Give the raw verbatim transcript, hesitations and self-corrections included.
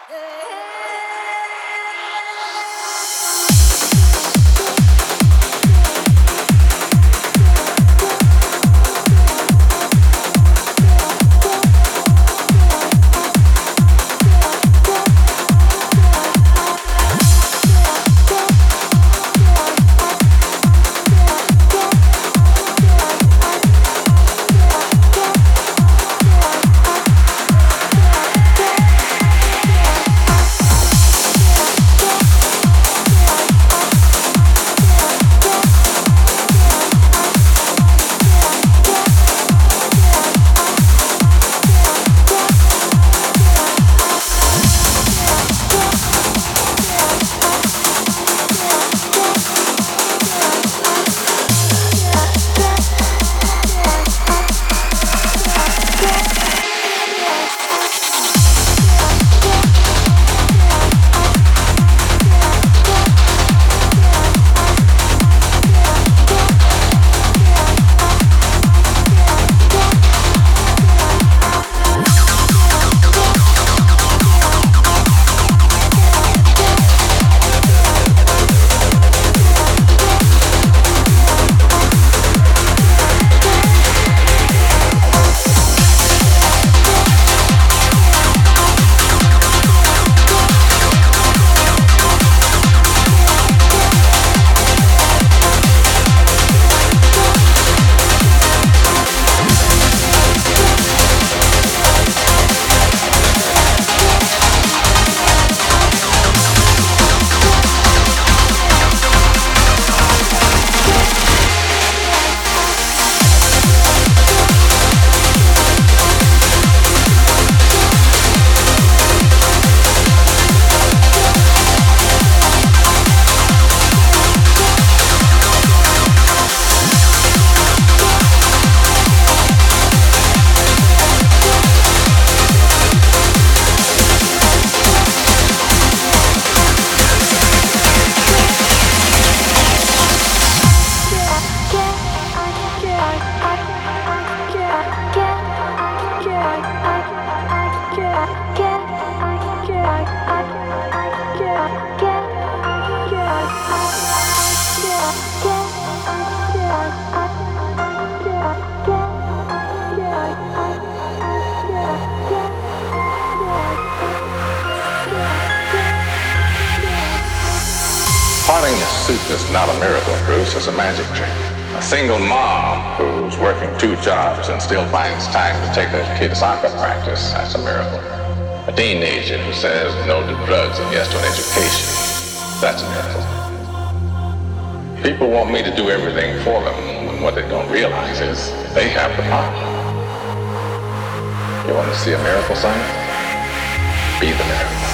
Parting a suit is not a miracle, Bruce. It's a magic trick. A single mom who's working two jobs and still finds time to take her kid to soccer practice, that's a miracle. A teenager who says no to drugs and yes to an education, that's a miracle. People want me to do everything for them, and what they don't realize is they have the power. You want to see a miracle, son? Be the miracle.